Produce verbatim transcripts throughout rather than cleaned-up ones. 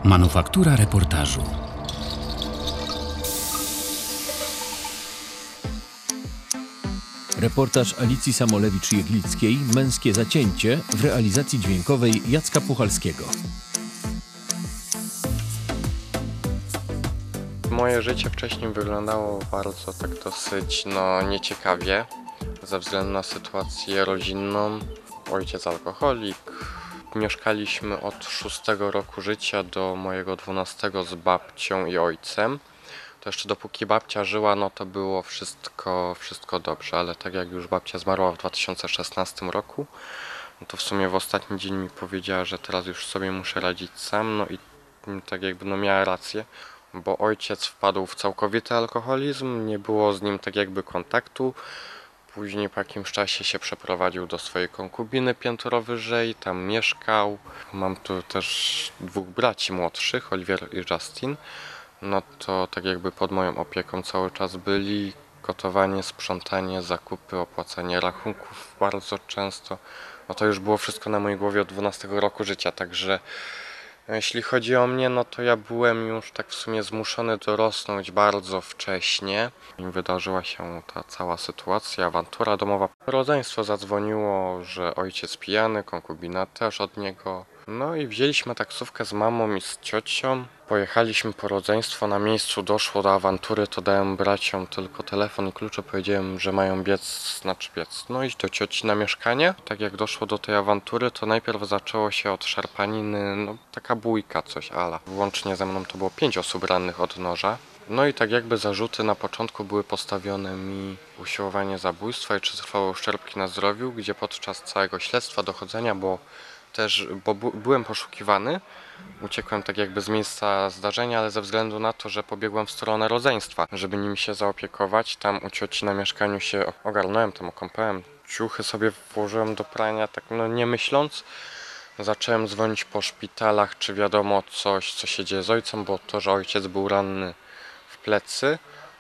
Manufaktura reportażu. Reportaż Alicji Samolewicz-Jeglickiej „Męskie zacięcie” w realizacji dźwiękowej Jacka Puchalskiego. Moje życie wcześniej wyglądało bardzo tak dosyć no, nieciekawie ze względu na sytuację rodzinną. Ojciec alkoholik. Mieszkaliśmy od szóstego roku życia do mojego dwunastego z babcią i ojcem. To jeszcze dopóki babcia żyła, no to było wszystko, wszystko dobrze, ale tak jak już babcia zmarła w dwa tysiące szesnastym roku, no to w sumie w ostatni dzień mi powiedziała, że teraz już sobie muszę radzić sam, no i tak jakby no miała rację, bo ojciec wpadł w całkowity alkoholizm, nie było z nim tak jakby kontaktu. Później po jakimś czasie się przeprowadził do swojej konkubiny piętro wyżej, tam mieszkał. Mam tu też dwóch braci młodszych, Oliwier i Justin. No to tak jakby pod moją opieką cały czas byli. Gotowanie, sprzątanie, zakupy, opłacanie rachunków bardzo często. No to już było wszystko na mojej głowie od dwunastego roku życia, także jeśli chodzi o mnie, no to ja byłem już tak w sumie zmuszony dorosnąć bardzo wcześnie. Wydarzyła się ta cała sytuacja, awantura domowa. Rodzeństwo zadzwoniło, że ojciec pijany, konkubina też od niego. No i wzięliśmy taksówkę z mamą i z ciocią. Pojechaliśmy po rodzeństwo, na miejscu doszło do awantury, to dałem braciom tylko telefon i klucze, powiedziałem, że mają biec, znaczy biec, no iść do cioci na mieszkanie. Tak jak doszło do tej awantury, to najpierw zaczęło się od szarpaniny, no taka bójka coś ala. Łącznie ze mną to było pięć osób rannych od noża. No i tak jakby zarzuty na początku były postawione mi usiłowanie zabójstwa i czy trwałe uszczerbki na zdrowiu, gdzie podczas całego śledztwa, dochodzenia, bo też, bo byłem poszukiwany, uciekłem tak jakby z miejsca zdarzenia, ale ze względu na to, że pobiegłem w stronę rodzeństwa, żeby nimi się zaopiekować. Tam u cioci na mieszkaniu się ogarnąłem, tam okąpałem, ciuchy sobie włożyłem do prania, tak no nie myśląc. Zacząłem dzwonić po szpitalach, czy wiadomo coś, co się dzieje z ojcem, bo to, że ojciec był ranny w plecy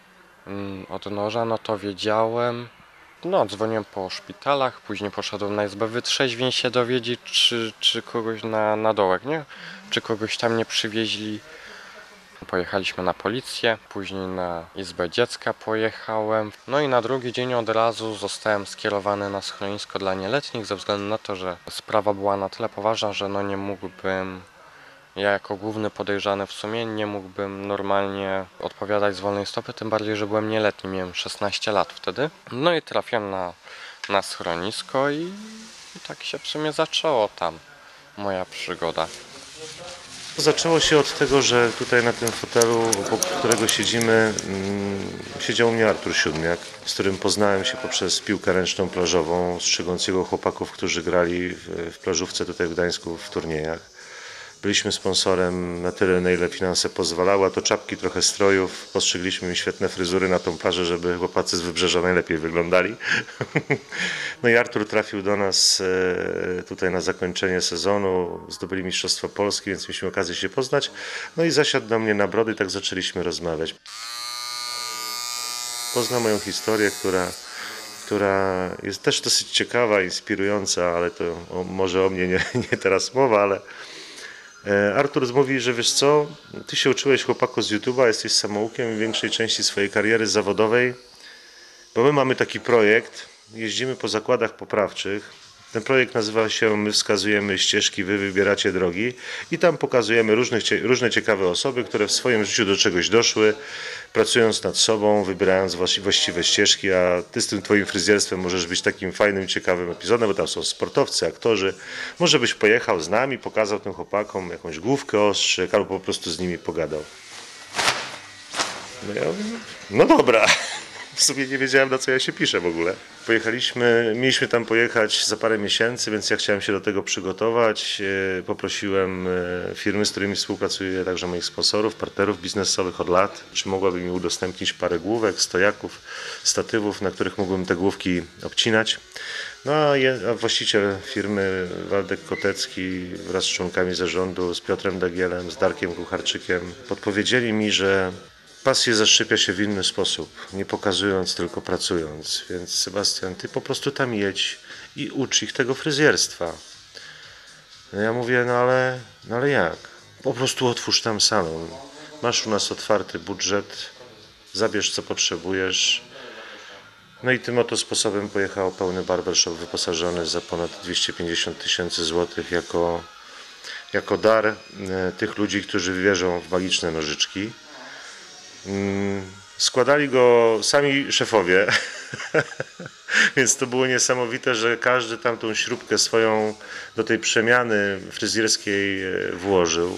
od noża, no to wiedziałem. No, dzwoniłem po szpitalach, później poszedłem na izbę wytrzeźwień się dowiedzieć, czy, czy kogoś na, na dołek, nie? Czy kogoś tam nie przywieźli. Pojechaliśmy na policję, później na izbę dziecka pojechałem. No i na drugi dzień od razu zostałem skierowany na schronisko dla nieletnich, ze względu na to, że sprawa była na tyle poważna, że no nie mógłbym, ja jako główny podejrzany w sumie, nie mógłbym normalnie odpowiadać z wolnej stopy, tym bardziej, że byłem nieletni, miałem szesnaście lat wtedy. No i trafiłem na, na schronisko i, i tak się w sumie zaczęło tam moja przygoda. Zaczęło się od tego, że tutaj na tym fotelu, obok którego siedzimy, siedział u mnie Artur Siódmiak, z którym poznałem się poprzez piłkę ręczną plażową, strzegąc jego chłopaków, którzy grali w, w plażówce tutaj w Gdańsku w turniejach. Byliśmy sponsorem na tyle, na ile finanse pozwalały, a to czapki, trochę strojów. Postrzygliśmy im świetne fryzury na tą plażę, żeby chłopacy z Wybrzeża najlepiej wyglądali. No i Artur trafił do nas tutaj na zakończenie sezonu. Zdobyli Mistrzostwo Polski, więc mieliśmy okazję się poznać. No i zasiadł do mnie na brody i tak zaczęliśmy rozmawiać. Poznał moją historię, która... która jest też dosyć ciekawa, inspirująca, ale to o, może o mnie nie, nie teraz mowa, ale Artur mówi, że wiesz co, ty się uczyłeś chłopaku z YouTube'a, jesteś samoukiem w większej części swojej kariery zawodowej, bo my mamy taki projekt, jeździmy po zakładach poprawczych. Ten projekt nazywa się My wskazujemy ścieżki, wy wybieracie drogi i tam pokazujemy różne, różne ciekawe osoby, które w swoim życiu do czegoś doszły, pracując nad sobą, wybierając właściwe ścieżki, a ty z tym twoim fryzjerstwem możesz być takim fajnym, ciekawym epizodem, bo tam są sportowcy, aktorzy. Może byś pojechał z nami, pokazał tym chłopakom jakąś główkę ostrzyk, albo po prostu z nimi pogadał. No ja mówię, no dobra. W sumie nie wiedziałem, na co ja się piszę w ogóle. Pojechaliśmy, mieliśmy tam pojechać za parę miesięcy, więc ja chciałem się do tego przygotować. Poprosiłem firmy, z którymi współpracuję, także moich sponsorów, partnerów biznesowych od lat, czy mogłaby mi udostępnić parę główek, stojaków, statywów, na których mógłbym te główki obcinać. No a, je, a właściciel firmy, Waldek Kotecki, wraz z członkami zarządu, z Piotrem Dagielem, z Darkiem Kucharczykiem, podpowiedzieli mi, że pasję zaszczepia się w inny sposób, nie pokazując, tylko pracując. Więc Sebastian, ty po prostu tam jedź i ucz ich tego fryzjerstwa. No ja mówię, no ale, no ale jak? po prostu otwórz tam salon. Masz u nas otwarty budżet, zabierz co potrzebujesz. No i tym oto sposobem pojechał pełny barbershop wyposażony za ponad dwieście pięćdziesiąt tysięcy złotych jako, jako dar e, tych ludzi, którzy wierzą w magiczne nożyczki. Mm, składali go sami szefowie, więc to było niesamowite, że każdy tam tą śrubkę swoją do tej przemiany fryzjerskiej e, włożył.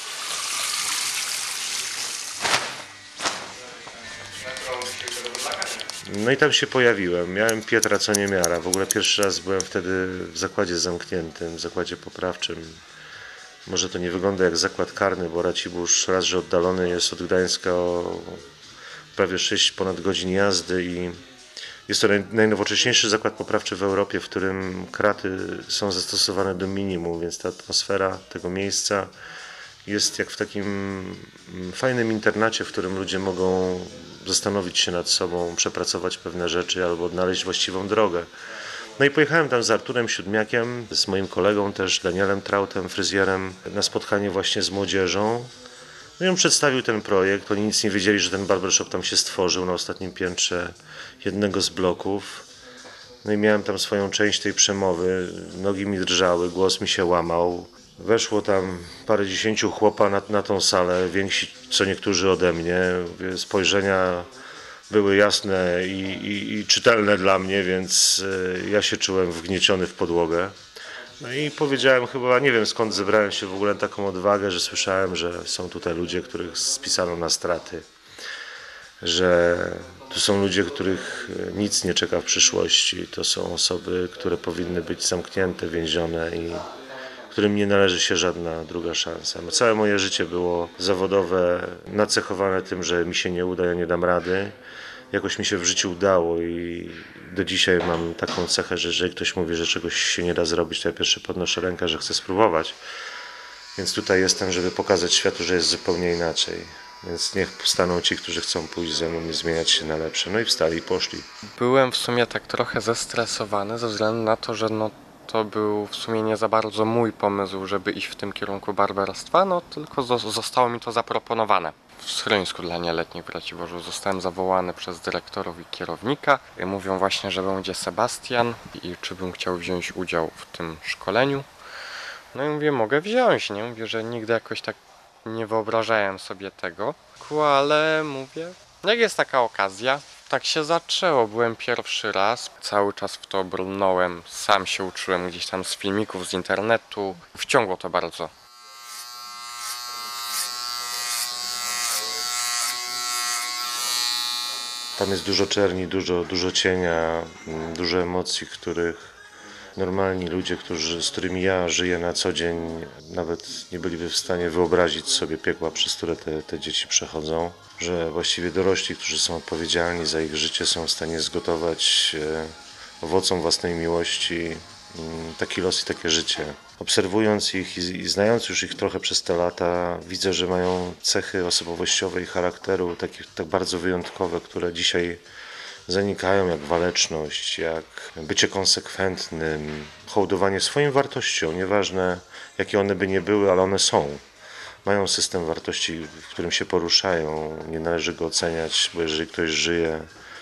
No i tam się pojawiłem. Miałem Pietra co niemiara. W ogóle pierwszy raz byłem wtedy w zakładzie zamkniętym, w zakładzie poprawczym. Może to nie wygląda jak zakład karny, bo Racibórz raz, że oddalony jest od Gdańska o prawie sześć ponad godzin jazdy i jest to najnowocześniejszy zakład poprawczy w Europie, w którym kraty są zastosowane do minimum, więc ta atmosfera tego miejsca jest jak w takim fajnym internacie, w którym ludzie mogą zastanowić się nad sobą, przepracować pewne rzeczy albo odnaleźć właściwą drogę. No i pojechałem tam z Arturem Siódmiakiem, z moim kolegą też, Danielem Trautem, fryzjerem, na spotkanie właśnie z młodzieżą. No i on przedstawił ten projekt, oni nic nie wiedzieli, że ten barbershop tam się stworzył na ostatnim piętrze jednego z bloków. No i miałem tam swoją część tej przemowy, nogi mi drżały, głos mi się łamał. Weszło tam parę dziesięciu chłopa na, na tą salę, więksi co niektórzy ode mnie. Spojrzenia były jasne i, i, i czytelne dla mnie, więc y, ja się czułem wgnieciony w podłogę. No i powiedziałem chyba, nie wiem skąd zebrałem się w ogóle na taką odwagę, że słyszałem, że są tutaj ludzie, których spisano na straty. Że tu są ludzie, których nic nie czeka w przyszłości. To są osoby, które powinny być zamknięte, więzione i którym nie należy się żadna druga szansa. No, całe moje życie było zawodowe, nacechowane tym, że mi się nie uda, ja nie dam rady. Jakoś mi się w życiu udało i do dzisiaj mam taką cechę, że jeżeli ktoś mówi, że czegoś się nie da zrobić, to ja pierwszy podnoszę rękę, że chcę spróbować. Więc tutaj jestem, żeby pokazać światu, że jest zupełnie inaczej. Więc niech staną ci, którzy chcą pójść ze mną i zmieniać się na lepsze. No i wstali i poszli. Byłem w sumie tak trochę zestresowany ze względu na to, że no to był w sumie nie za bardzo mój pomysł, żeby iść w tym kierunku barbarstwa, no tylko zostało mi to zaproponowane. W schronisku dla nieletnich w Raciborzu zostałem zawołany przez dyrektorów i kierownika. Mówią właśnie, że będzie Sebastian i czy bym chciał wziąć udział w tym szkoleniu. No i mówię, mogę wziąć, nie? Mówię, że nigdy jakoś tak nie wyobrażałem sobie tego, ale mówię, jak jest taka okazja, tak się zaczęło. Byłem pierwszy raz, cały czas w to brnąłem, sam się uczyłem gdzieś tam z filmików, z internetu. Wciągło to bardzo. Tam jest dużo czerni, dużo, dużo cienia, dużo emocji, których normalni ludzie, którzy, z którymi ja żyję na co dzień, nawet nie byliby w stanie wyobrazić sobie piekła, przez które te, te dzieci przechodzą. Że właściwie dorośli, którzy są odpowiedzialni za ich życie, są w stanie zgotować owocom własnej miłości taki los i takie życie. Obserwując ich i, i znając już ich trochę przez te lata, widzę, że mają cechy osobowościowe i charakteru takie tak bardzo wyjątkowe, które dzisiaj zanikają, jak waleczność, jak bycie konsekwentnym, hołdowanie swoim wartościom, nieważne jakie one by nie były, ale one są. Mają system wartości, w którym się poruszają, nie należy go oceniać, bo jeżeli ktoś żyje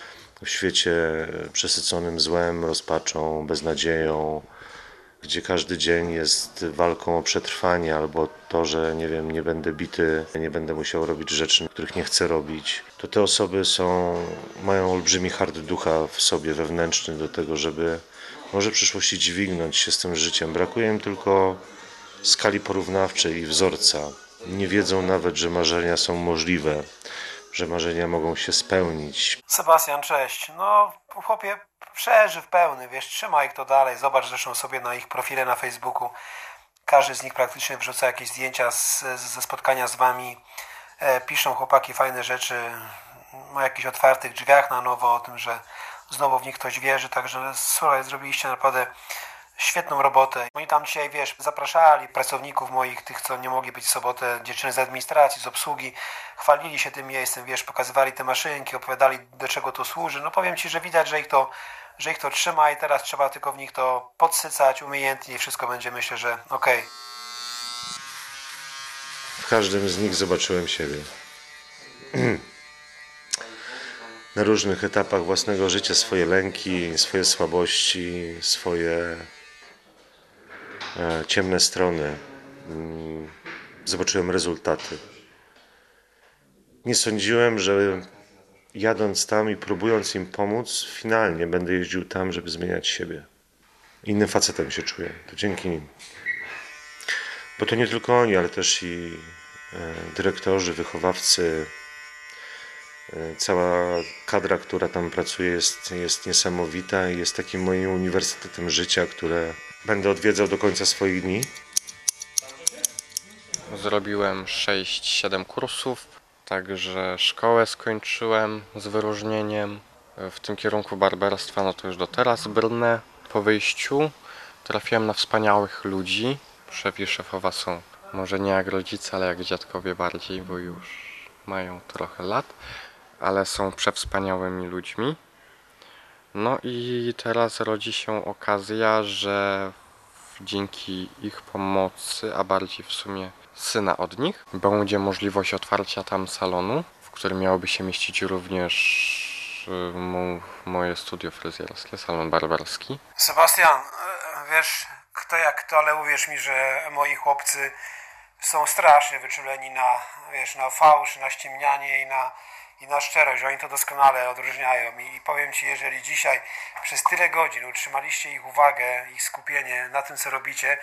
w świecie przesyconym złem, rozpaczą, beznadzieją, gdzie każdy dzień jest walką o przetrwanie albo to, że nie wiem, nie będę bity, nie będę musiał robić rzeczy, których nie chcę robić, to te osoby są, mają olbrzymi hart ducha w sobie wewnętrzny do tego, żeby może w przyszłości dźwignąć się z tym życiem. Brakuje im tylko skali porównawczej i wzorca. Nie wiedzą nawet, że marzenia są możliwe, że marzenia mogą się spełnić. Sebastian, cześć. No, chłopie, przeżyw pełny, wiesz, trzymaj to dalej. Zobacz zresztą sobie na ich profile na Facebooku. Każdy z nich praktycznie wrzuca jakieś zdjęcia z, ze spotkania z wami. E, piszą chłopaki fajne rzeczy o jakichś otwartych drzwiach na nowo, o tym, że znowu w nich ktoś wierzy. Także słuchaj, zrobiliście naprawdę świetną robotę. Oni tam dzisiaj, wiesz, zapraszali pracowników moich, tych, co nie mogli być w sobotę, dziewczyny z administracji, z obsługi, chwalili się tym miejscem, wiesz, pokazywali te maszynki, opowiadali, do czego to służy. No powiem ci, że widać, że ich to, że ich to trzyma i teraz trzeba tylko w nich to podsycać umiejętnie i wszystko będzie, myślę, że okej. w każdym z nich zobaczyłem siebie. Na różnych etapach własnego życia swoje lęki, swoje słabości, swoje e, ciemne strony. Mm, zobaczyłem rezultaty. Nie sądziłem, że jadąc tam i próbując im pomóc, finalnie będę jeździł tam, żeby zmieniać siebie. Innym facetem się czuję. To dzięki nim. Bo to nie tylko oni, ale też i e, dyrektorzy, wychowawcy, e, cała kadra, która tam pracuje, jest, jest niesamowita i jest takim moim uniwersytetem życia, które będę odwiedzał do końca swoich dni. Zrobiłem sześć siedem kursów, także szkołę skończyłem z wyróżnieniem. W tym kierunku barbarstwa, no to już do teraz brnę. Po wyjściu trafiłem na wspaniałych ludzi. Szef i szefowa są może nie jak rodzice, ale jak dziadkowie bardziej, bo już mają trochę lat, ale są przewspaniałymi ludźmi. No i teraz rodzi się okazja, że dzięki ich pomocy, a bardziej w sumie syna od nich, będzie możliwość otwarcia tam salonu, w którym miałoby się mieścić również mo moje studio fryzjerskie, salon barbarski. Sebastian, wiesz, kto jak kto, ale uwierz mi, że moi chłopcy są strasznie wyczuleni na, wiesz, na fałsz, na ściemnianie i na, i na szczerość, że oni to doskonale odróżniają. I, I powiem Ci, jeżeli dzisiaj przez tyle godzin utrzymaliście ich uwagę, ich skupienie na tym, co robicie,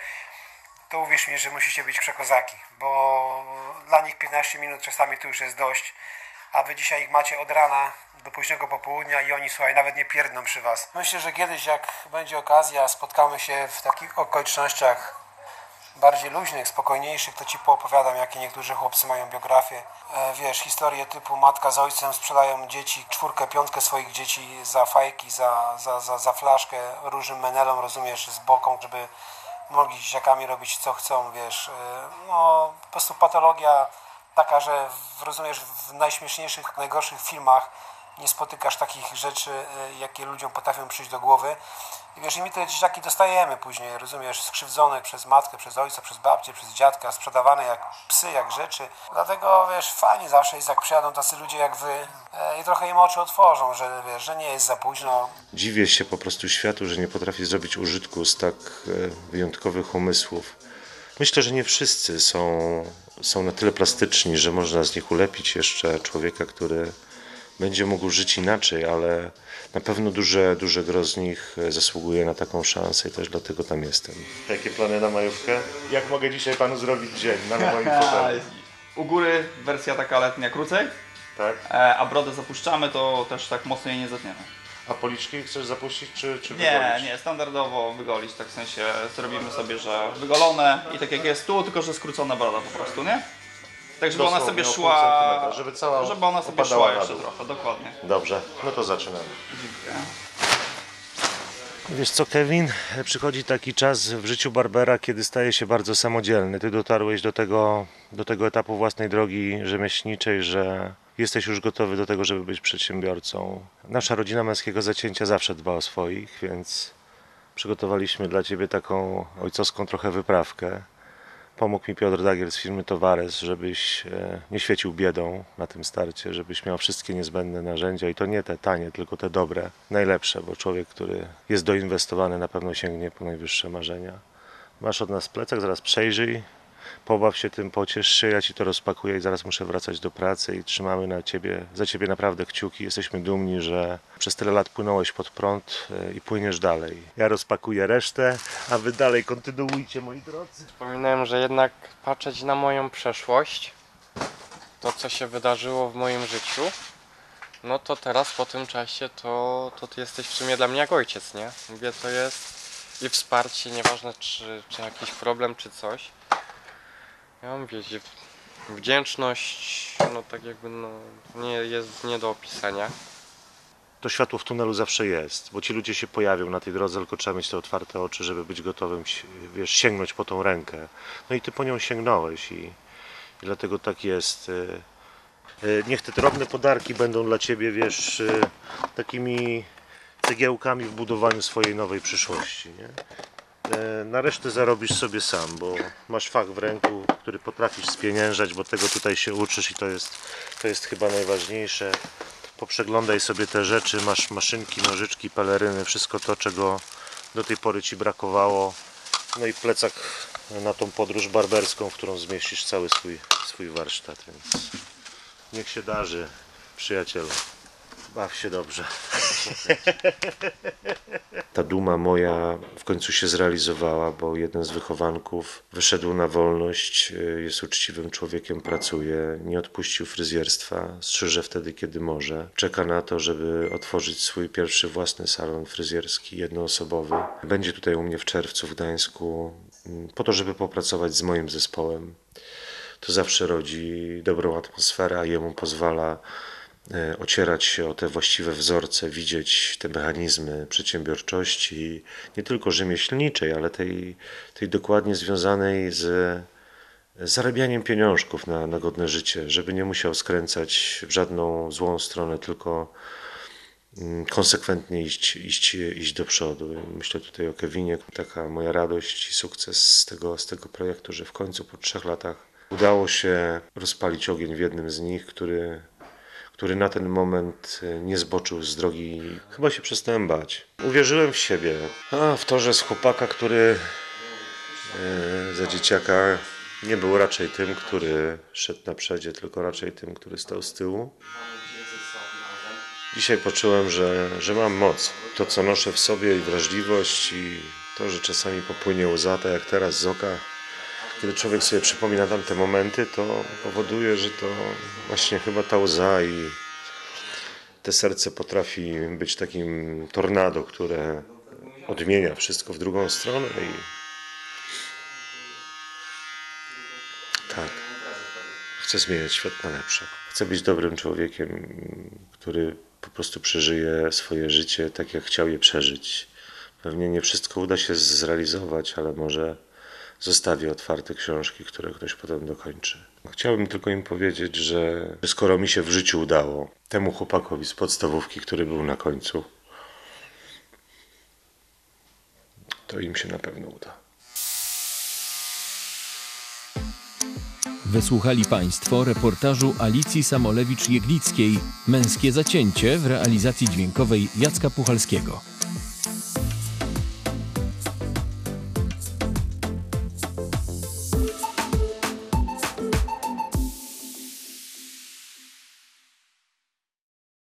to uwierz mi, że musicie być przekozaki, bo dla nich piętnaście minut czasami to już jest dość, a Wy dzisiaj ich macie od rana do późnego popołudnia i oni, słuchaj, nawet nie pierdną przy Was. Myślę, że kiedyś, jak będzie okazja, spotkamy się w takich okolicznościach bardziej luźnych, spokojniejszych, to Ci poopowiadam, jakie niektórzy chłopcy mają biografie. E, wiesz, historie typu matka z ojcem sprzedają dzieci, czwórkę, piątkę swoich dzieci za fajki, za, za, za, za flaszkę, różnym menelom, rozumiesz, z boką, żeby mogli z dzieciakami robić co chcą, wiesz. E, no, po prostu patologia taka, że w, rozumiesz, w najśmieszniejszych, najgorszych filmach nie spotykasz takich rzeczy, jakie ludziom potrafią przyjść do głowy. I wiesz, i my te dzieciaki dostajemy później, rozumiesz, skrzywdzone przez matkę, przez ojca, przez babcię, przez dziadka, sprzedawane jak psy, jak rzeczy. Dlatego, wiesz, fajnie zawsze jest, jak przyjadą tacy ludzie jak wy i trochę im oczy otworzą, że wiesz, że nie jest za późno. Dziwię się po prostu światu, że nie potrafi zrobić użytku z tak wyjątkowych umysłów. Myślę, że nie wszyscy są, są na tyle plastyczni, że można z nich ulepić jeszcze człowieka, który będzie mógł żyć inaczej, ale na pewno duże, duże gro z nich zasługuje na taką szansę i też dlatego tam jestem. Jakie plany na majówkę? Jak mogę dzisiaj panu zrobić dzień na moim fotelu? U góry wersja taka letnia krócej, Tak? a brodę zapuszczamy, to też tak mocno jej nie zetniemy. A policzki chcesz zapuścić czy, czy Nie, wygolić? nie, standardowo wygolić, tak w sensie zrobimy sobie, że wygolone i tak jak jest tu, tylko że skrócona broda po prostu, nie? Tak, żeby ona Dosłownie sobie o pół szła, centymetra, żeby cała żeby ona sobie opadała szła na jeszcze dół. trochę, dokładnie. Dobrze, no to zaczynamy. Dziękuję. Wiesz co, Kevin? Przychodzi taki czas w życiu barbera, kiedy staje się bardzo samodzielny. Ty dotarłeś do tego, do tego etapu własnej drogi rzemieślniczej, że jesteś już gotowy do tego, żeby być przedsiębiorcą. Nasza rodzina Męskiego Zacięcia zawsze dba o swoich, więc przygotowaliśmy dla Ciebie taką ojcowską trochę wyprawkę. Pomógł mi Piotr Dagiel z firmy Towares, żebyś nie świecił biedą na tym starcie, żebyś miał wszystkie niezbędne narzędzia i to nie te tanie, tylko te dobre, najlepsze, bo człowiek, który jest doinwestowany, na pewno sięgnie po najwyższe marzenia. Masz od nas plecak, zaraz przejrzyj, pobaw się tym, pociesz się, ja Ci to rozpakuję i zaraz muszę wracać do pracy i trzymamy na ciebie, za Ciebie naprawdę kciuki. Jesteśmy dumni, że przez tyle lat płynąłeś pod prąd i płyniesz dalej. Ja rozpakuję resztę, a Wy dalej kontynuujcie, moi drodzy. Wspominałem, że jednak patrzeć na moją przeszłość, to co się wydarzyło w moim życiu, no to teraz po tym czasie to, to ty jesteś w sumie dla mnie jak ojciec, nie? Mówię, to jest i wsparcie, nieważne czy, czy jakiś problem, czy coś. Ja mówię, że wdzięczność, no tak jakby, no, nie jest nie do opisania. To światło w tunelu zawsze jest, bo ci ludzie się pojawią na tej drodze, tylko trzeba mieć te otwarte oczy, żeby być gotowym, wiesz, sięgnąć po tą rękę. No i Ty po nią sięgnąłeś i, i dlatego tak jest. Niech te drobne podarki będą dla Ciebie, wiesz, takimi cegiełkami w budowaniu swojej nowej przyszłości, nie? E, Na resztę zarobisz sobie sam, bo masz fach w ręku, który potrafisz spieniężać, bo tego tutaj się uczysz i to jest, to jest chyba najważniejsze. Poprzeglądaj sobie te rzeczy, masz maszynki, nożyczki, peleryny, wszystko to, czego do tej pory Ci brakowało. No i plecak na tą podróż barberską, w którą zmieścisz cały swój, swój warsztat, więc niech się darzy, przyjacielu. Baw się dobrze. Ta duma moja w końcu się zrealizowała, bo jeden z wychowanków wyszedł na wolność, jest uczciwym człowiekiem, pracuje, nie odpuścił fryzjerstwa, strzyże wtedy, kiedy może. Czeka na to, żeby otworzyć swój pierwszy własny salon fryzjerski, jednoosobowy. Będzie tutaj u mnie w czerwcu w Gdańsku, po to, żeby popracować z moim zespołem. To zawsze rodzi dobrą atmosferę, a jemu pozwala ocierać się o te właściwe wzorce, widzieć te mechanizmy przedsiębiorczości, nie tylko rzemieślniczej, ale tej, tej dokładnie związanej z zarabianiem pieniążków na, na godne życie, żeby nie musiał skręcać w żadną złą stronę, tylko konsekwentnie iść, iść, iść do przodu. Myślę tutaj o Kevinie, taka moja radość i sukces z tego, z tego projektu, że w końcu po trzech latach udało się rozpalić ogień w jednym z nich, który który na ten moment nie zboczył z drogi. Chyba się przestałem bać. Uwierzyłem w siebie. A w to, że z chłopaka, który e, za dzieciaka nie był raczej tym, który szedł na przedzie, tylko raczej tym, który stał z tyłu. Dzisiaj poczułem, że, że mam moc. To, co noszę w sobie, i wrażliwość, i to, że czasami popłynie łza, tak jak teraz z oka. Kiedy człowiek sobie przypomina tamte momenty, to powoduje, że to właśnie chyba ta łza i te serce potrafi być takim tornado, które odmienia wszystko w drugą stronę i tak, chcę zmieniać świat na lepsze. Chcę być dobrym człowiekiem, który po prostu przeżyje swoje życie tak, jak chciał je przeżyć. Pewnie nie wszystko uda się zrealizować, ale może zostawię otwarte książki, które ktoś potem dokończy. Chciałbym tylko im powiedzieć, że skoro mi się w życiu udało, temu chłopakowi z podstawówki, który był na końcu, to im się na pewno uda. Wysłuchali Państwo reportażu Alicji Samolewicz-Jeglickiej „Męskie zacięcie” w realizacji dźwiękowej Jacka Puchalskiego.